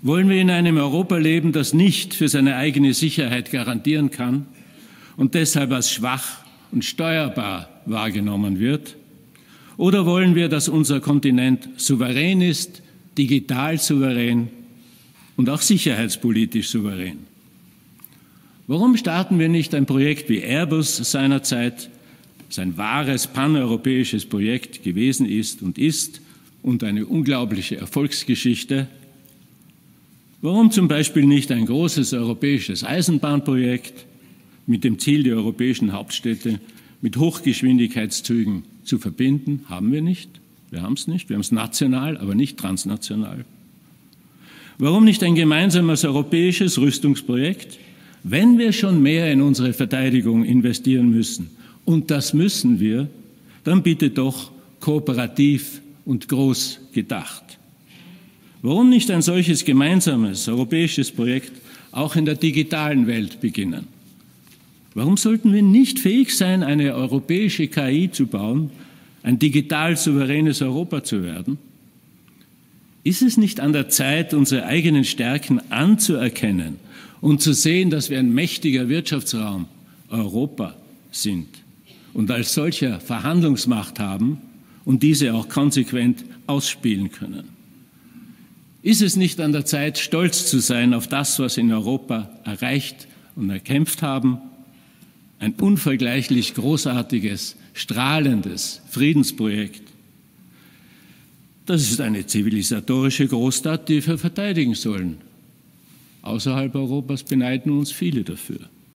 Wollen wir in einem Europa leben, das nicht für seine eigene Sicherheit garantieren kann und deshalb als schwach und steuerbar wahrgenommen wird? Oder wollen wir, dass unser Kontinent souverän ist, digital souverän und auch sicherheitspolitisch souverän? Warum starten wir nicht ein Projekt wie Airbus seinerzeit, das ein wahres paneuropäisches Projekt gewesen ist und eine unglaubliche Erfolgsgeschichte? Warum zum Beispiel nicht ein großes europäisches Eisenbahnprojekt mit dem Ziel, die europäischen Hauptstädte mit Hochgeschwindigkeitszügen zu verbinden? Haben wir nicht. Wir haben es nicht. Wir haben es national, aber nicht transnational. Warum nicht ein gemeinsames europäisches Rüstungsprojekt, wenn wir schon mehr in unsere Verteidigung investieren müssen? Und das müssen wir, dann bitte doch kooperativ und groß gedacht. Warum nicht ein solches gemeinsames europäisches Projekt auch in der digitalen Welt beginnen? Warum sollten wir nicht fähig sein, eine europäische KI zu bauen, ein digital souveränes Europa zu werden? Ist es nicht an der Zeit, unsere eigenen Stärken anzuerkennen und zu sehen, dass wir ein mächtiger Wirtschaftsraum Europa sind und als solcher Verhandlungsmacht haben und diese auch konsequent ausspielen können? Ist es nicht an der Zeit, stolz zu sein auf das, was in Europa erreicht und erkämpft haben? Ein unvergleichlich großartiges, strahlendes Friedensprojekt. Das ist eine zivilisatorische Großtat, die wir verteidigen sollen. Außerhalb Europas beneiden uns viele dafür.